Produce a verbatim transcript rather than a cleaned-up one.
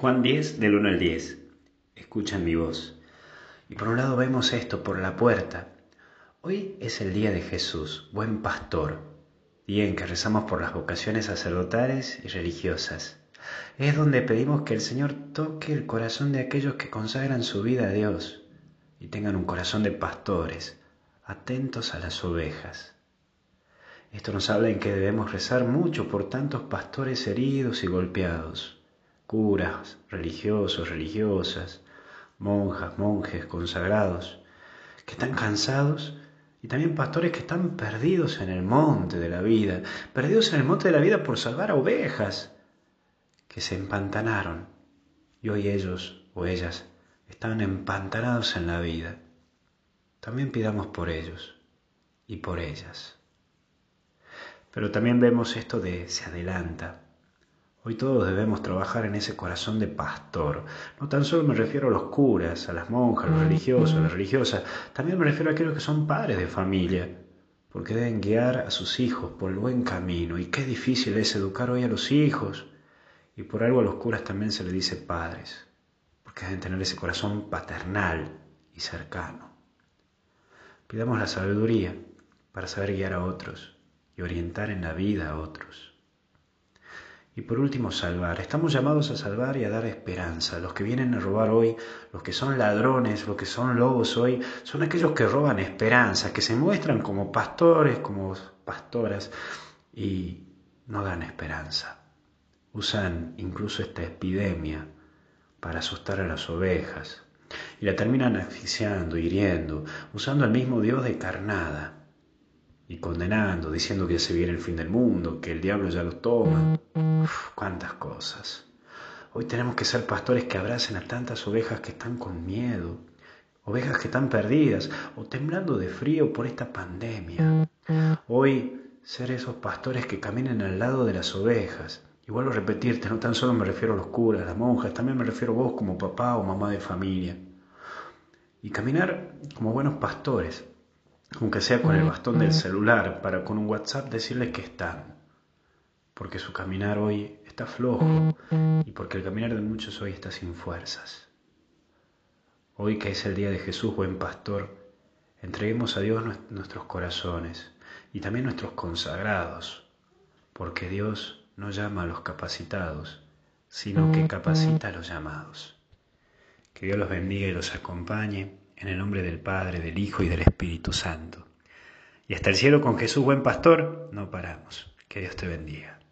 Juan diez, del uno al diez. Escuchan mi voz. Y por un lado vemos esto por la puerta. Hoy es el día de Jesús, buen pastor, día en que rezamos por las vocaciones sacerdotales y religiosas. Es donde pedimos que el Señor toque el corazón de aquellos que consagran su vida a Dios y tengan un corazón de pastores, atentos a las ovejas. Esto nos habla en que debemos rezar mucho por tantos pastores heridos y golpeados, curas, religiosos, religiosas, monjas, monjes, consagrados, que están cansados, y también pastores que están perdidos en el monte de la vida, perdidos en el monte de la vida por salvar a ovejas, que se empantanaron, y hoy ellos o ellas están empantanados en la vida. También pidamos por ellos y por ellas. Pero también vemos esto de se adelanta. Hoy todos debemos trabajar en ese corazón de pastor. No tan solo me refiero a los curas, a las monjas, a los religiosos, a las religiosas. También me refiero a aquellos que son padres de familia, porque deben guiar a sus hijos por el buen camino. Y qué difícil es educar hoy a los hijos. Y por algo a los curas también se les dice padres, porque deben tener ese corazón paternal y cercano. Pidamos la sabiduría para saber guiar a otros y orientar en la vida a otros. Y por último, salvar. Estamos llamados a salvar y a dar esperanza. Los que vienen a robar hoy, los que son ladrones, los que son lobos hoy, son aquellos que roban esperanza, que se muestran como pastores, como pastoras, y no dan esperanza. Usan incluso esta epidemia para asustar a las ovejas, y la terminan asfixiando, hiriendo, usando al mismo Dios de carnada, y condenando, diciendo que se viene el fin del mundo, que el diablo ya lo toma. Uf, cuántas cosas. Hoy tenemos que ser pastores que abracen a tantas ovejas que están con miedo, ovejas que están perdidas o temblando de frío por esta pandemia. Hoy ser esos pastores que caminen al lado de las ovejas. Y vuelvo a repetirte, no tan solo me refiero a los curas, a las monjas, también me refiero a vos como papá o mamá de familia. Y caminar como buenos pastores, aunque sea con el bastón del celular, para con un WhatsApp decirles que están. Porque su caminar hoy está flojo y porque el caminar de muchos hoy está sin fuerzas. Hoy que es el día de Jesús, buen pastor, entreguemos a Dios nuestros corazones y también nuestros consagrados, porque Dios no llama a los capacitados, sino que capacita a los llamados. Que Dios los bendiga y los acompañe en el nombre del Padre, del Hijo y del Espíritu Santo. Y hasta el cielo con Jesús, buen pastor, no paramos. Que Dios te bendiga.